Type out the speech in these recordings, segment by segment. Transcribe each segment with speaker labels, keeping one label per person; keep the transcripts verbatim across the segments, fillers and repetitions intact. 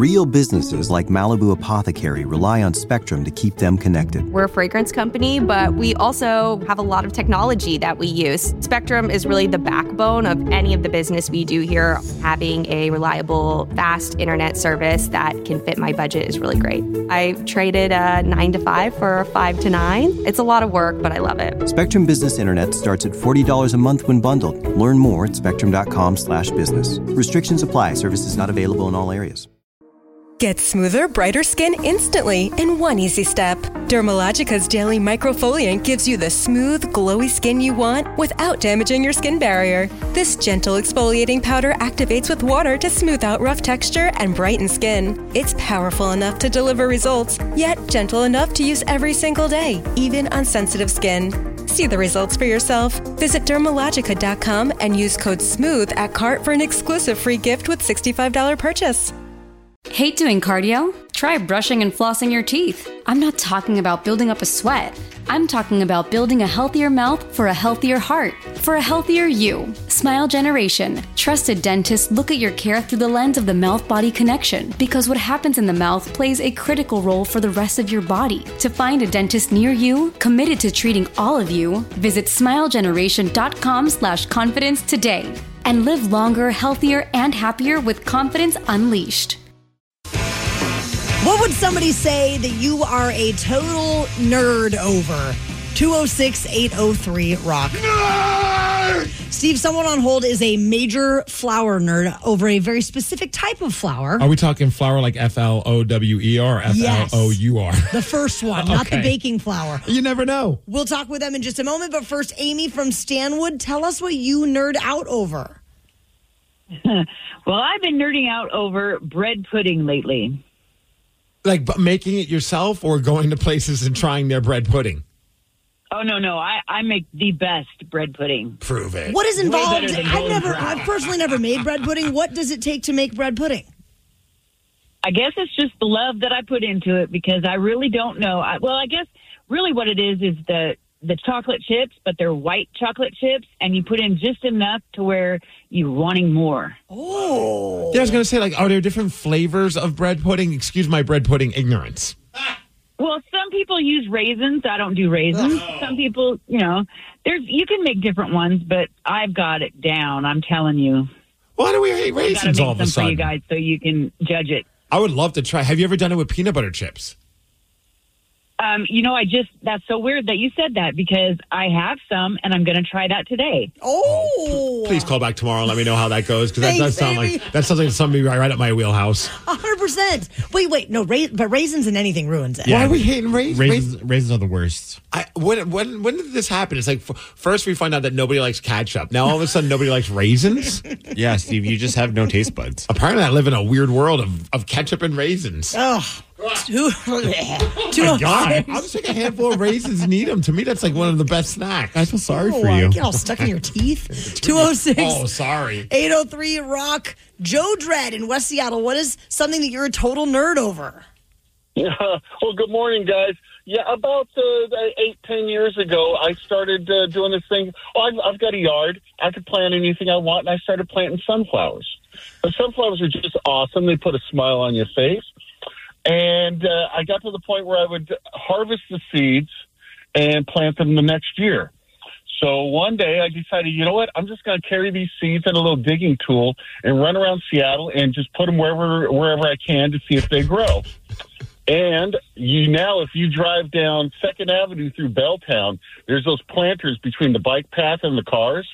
Speaker 1: Real businesses like Malibu Apothecary rely on Spectrum to keep them connected.
Speaker 2: We're a fragrance company, but we also have a lot of technology that we use. Spectrum is really the backbone of any of the business we do here. Having a reliable, fast internet service that can fit my budget is really great. I traded a nine to five for a five to nine. It's a lot of work, but I love it.
Speaker 1: Spectrum Business Internet starts at forty dollars a month when bundled. Learn more at spectrum.com slash business. Restrictions apply. Services not available in all areas.
Speaker 3: Get smoother, brighter skin instantly in one easy step. Dermalogica's Daily Microfoliant gives you the smooth, glowy skin you want without damaging your skin barrier. This gentle exfoliating powder activates with water to smooth out rough texture and brighten skin. It's powerful enough to deliver results, yet gentle enough to use every single day, even on sensitive skin. See the results for yourself. Visit dermalogica dot com and use code SMOOTH at cart for an exclusive free gift with sixty-five dollars purchase.
Speaker 4: Hate doing cardio? Try brushing and flossing your teeth. I'm not talking about building up a sweat. I'm talking about building a healthier mouth for a healthier heart, for a healthier you. Smile Generation. Trusted dentists look at your care through the lens of the mouth-body connection, because what happens in the mouth plays a critical role for the rest of your body. To find a dentist near you, committed to treating all of you, visit smilegeneration.com slash confidence today. And live longer, healthier, and happier with confidence unleashed.
Speaker 5: What would somebody say that you are a total nerd over? two oh six, eight oh three, rock. Nerd! Steve, someone on hold is a major flower nerd over a very specific type of flower.
Speaker 6: Are we talking flour like F L O W E R or F L O U R?
Speaker 5: Yes. The first one, not
Speaker 6: Okay.
Speaker 5: the baking flour.
Speaker 6: You never know.
Speaker 5: We'll talk with them in just a moment, but first, Amy from Stanwood, tell us what you nerd out over.
Speaker 7: Well, I've been nerding out over bread pudding lately.
Speaker 6: Like but making it yourself or going to places and trying their bread pudding?
Speaker 7: Oh, no, no. I, I make the best bread pudding.
Speaker 6: Prove it.
Speaker 5: What is
Speaker 7: Way
Speaker 5: involved?
Speaker 7: better than
Speaker 5: I've
Speaker 7: Golden
Speaker 5: never,
Speaker 7: Corral.
Speaker 5: I've personally never made bread pudding. What does it take to make bread pudding?
Speaker 7: I guess it's just the love that I put into it because I really don't know. I, well, I guess really what it is is the the chocolate chips, but they're white chocolate chips, and you put in just enough to where you're wanting more.
Speaker 5: Oh.
Speaker 6: Yeah, I was going to say, like, are there different flavors of bread pudding? Excuse my bread pudding ignorance.
Speaker 7: Well, some people use raisins. I don't do raisins.
Speaker 6: Oh.
Speaker 7: Some people, you know, there's you can make different ones, but I've got it down. I'm telling you.
Speaker 6: Why do we hate
Speaker 7: I gotta
Speaker 6: raisins
Speaker 7: make
Speaker 6: all of a
Speaker 7: some for you
Speaker 6: sudden?
Speaker 7: guys so you can judge it.
Speaker 6: I would love to try. Have you ever done it with peanut butter chips?
Speaker 7: Um, you know, I just, that's so weird that you said that because I have some and I'm going to try that today.
Speaker 5: Oh.
Speaker 6: Please call back tomorrow and let me know how that goes because that
Speaker 5: Thanks,
Speaker 6: does sound
Speaker 5: Amy.
Speaker 6: like that sounds like something right up my wheelhouse.
Speaker 5: one hundred percent. Wait, wait. No, ra- but raisins in anything ruins it.
Speaker 6: Why are we hating raisins?
Speaker 8: Raisins, raisins are the worst.
Speaker 6: I, when, when when did this happen? It's like f- first we find out that nobody likes ketchup. Now all of a sudden nobody likes raisins.
Speaker 8: Yeah, Steve, you just have no taste buds.
Speaker 6: Apparently I live in a weird world of, of ketchup and raisins.
Speaker 5: Oh. Two, two
Speaker 6: Oh my God. I'll just take a handful of raisins and eat them. To me, that's like one of the best snacks.
Speaker 8: I feel sorry
Speaker 5: Oh,
Speaker 8: for
Speaker 5: I
Speaker 8: you.
Speaker 5: get all stuck in your teeth. two oh six.
Speaker 6: Oh, sorry.
Speaker 5: eight oh three Rock. Joe Dredd in West Seattle. What is something that you're a total nerd over?
Speaker 9: Yeah. Well, good morning, guys. Yeah, about uh, eight, ten years ago, I started uh, doing this thing. Oh, I've, I've got a yard. I could plant anything I want, and I started planting sunflowers. The sunflowers are just awesome. They put a smile on your face. And uh, I got to the point where I would harvest the seeds and plant them the next year. So one day I decided, you know what, I'm just going to carry these seeds in a little digging tool and run around Seattle and just put them wherever wherever I can to see if they grow. And you now, if you drive down Second Avenue through Belltown, there's those planters between the bike path and the cars.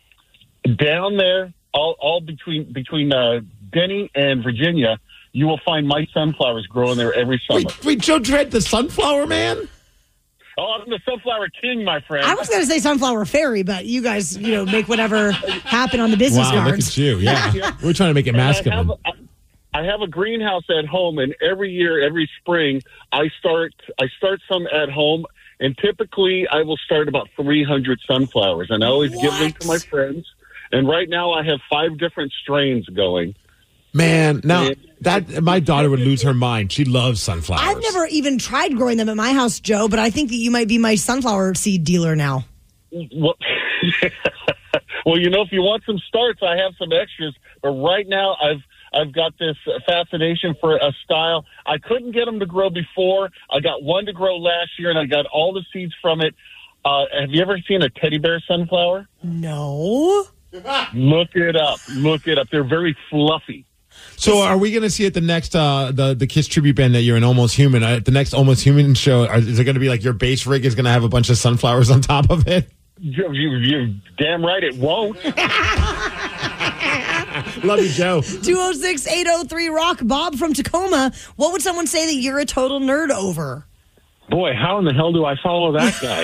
Speaker 9: Down there, all, all between between uh, Denny and Virginia, you will find my sunflowers growing there every summer.
Speaker 6: Wait, wait, Joe Dredd, the sunflower man?
Speaker 9: Oh, I'm the sunflower king, my friend.
Speaker 5: I was going to say sunflower fairy, but you guys, you know, make whatever happen on the business
Speaker 6: Wow,
Speaker 5: cards.
Speaker 6: look at you. Yeah. We're trying to make it
Speaker 9: And I
Speaker 6: masculine.
Speaker 9: have, a, I have a greenhouse at home, and every year, every spring, I start I start some at home, and typically I will start about three hundred sunflowers, and I always give them to my friends. And right now I have five different strains going.
Speaker 6: Man, now that my daughter would lose her mind. She loves sunflowers.
Speaker 5: I've never even tried growing them at my house, Joe, but I think that you might be my sunflower seed dealer now.
Speaker 9: Well, well, you know, if you want some starts, I have some extras. But right now, I've I've got this fascination for a style. I couldn't get them to grow before. I got one to grow last year, and I got all the seeds from it. Uh, have you ever seen a teddy bear sunflower?
Speaker 5: No.
Speaker 9: Look it up. Look it up. They're very fluffy.
Speaker 6: So are we going to see at the next, uh, the, the Kiss tribute band that you're in Almost Human, at the next Almost Human show, are, is it going to be like your bass rig is going to have a bunch of sunflowers on top of it?
Speaker 9: You, you, you're damn right it won't.
Speaker 6: Love you, Joe.
Speaker 5: two oh six, eight oh three, rock. Bob from Tacoma. What would someone say that you're a total nerd over?
Speaker 10: Boy, how in the hell do I follow that guy?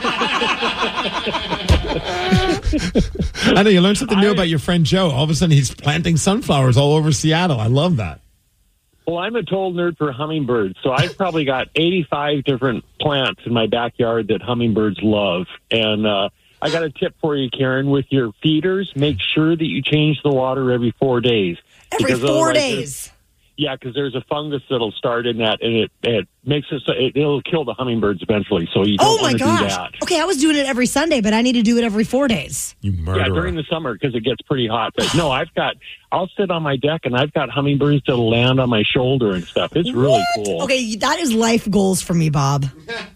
Speaker 6: I know, you learned something new I, about your friend Joe. All of a sudden, he's planting sunflowers all over Seattle. I love that.
Speaker 10: Well, I'm a total nerd for hummingbirds, so I've probably got eighty-five different plants in my backyard that hummingbirds love. And uh, I got a tip for you, Karen. With your feeders, make sure that you change the water every four days.
Speaker 5: Every four days?
Speaker 10: Yeah, because there's a fungus that'll start in that, and it, it makes it so it, it'll kill the hummingbirds eventually. So you don't
Speaker 5: oh my
Speaker 10: want to
Speaker 5: gosh.
Speaker 10: do that.
Speaker 5: Okay, I was doing it every Sunday, but I need to do it every four days.
Speaker 6: You murderer.
Speaker 10: Yeah, during the summer because it gets pretty hot. But no, I've got. I'll sit on my deck and I've got hummingbirds that'll land on my shoulder and stuff. It's really
Speaker 5: what?
Speaker 10: cool.
Speaker 5: Okay, that is life goals for me, Bob.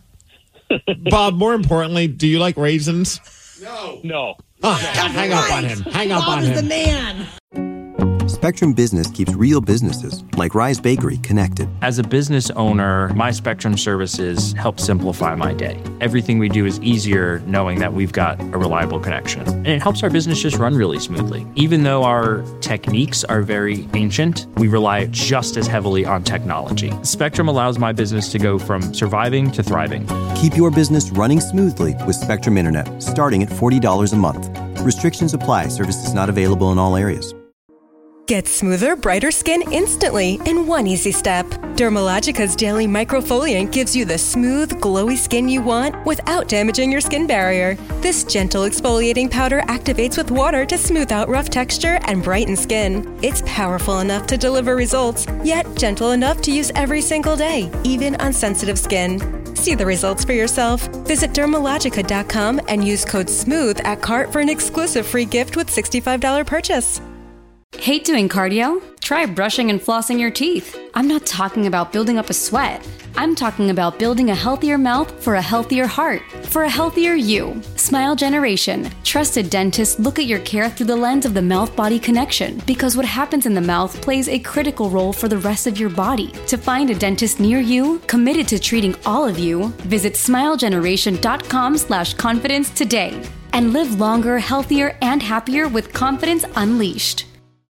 Speaker 6: Bob, more importantly, do you like raisins?
Speaker 10: No, no.
Speaker 6: Oh, hang right. up on him. Hang up
Speaker 5: Bob
Speaker 6: on
Speaker 5: is
Speaker 6: him.
Speaker 5: the man.
Speaker 1: Spectrum Business keeps real businesses, like Rise Bakery, connected.
Speaker 11: As a business owner, my Spectrum services help simplify my day. Everything we do is easier knowing that we've got a reliable connection. And it helps our business just run really smoothly. Even though our techniques are very ancient, we rely just as heavily on technology. Spectrum allows my business to go from surviving to thriving.
Speaker 1: Keep your business running smoothly with Spectrum Internet, starting at forty dollars a month. Restrictions apply. Services not available in all areas.
Speaker 3: Get smoother, brighter skin instantly in one easy step. Dermalogica's Daily Microfoliant gives you the smooth, glowy skin you want without damaging your skin barrier. This gentle exfoliating powder activates with water to smooth out rough texture and brighten skin. It's powerful enough to deliver results, yet gentle enough to use every single day, even on sensitive skin. See the results for yourself. Visit Dermalogica dot com and use code SMOOTH at cart for an exclusive free gift with sixty-five dollars purchase.
Speaker 4: Hate doing cardio? Try brushing and flossing your teeth. I'm not talking about building up a sweat. I'm talking about building a healthier mouth for a healthier heart, for a healthier you. Smile Generation. Trusted dentists look at your care through the lens of the mouth-body connection, because what happens in the mouth plays a critical role for the rest of your body. To find a dentist near you, committed to treating all of you, visit smile generation dot com slash confidence today. And live longer, healthier, and happier with confidence unleashed.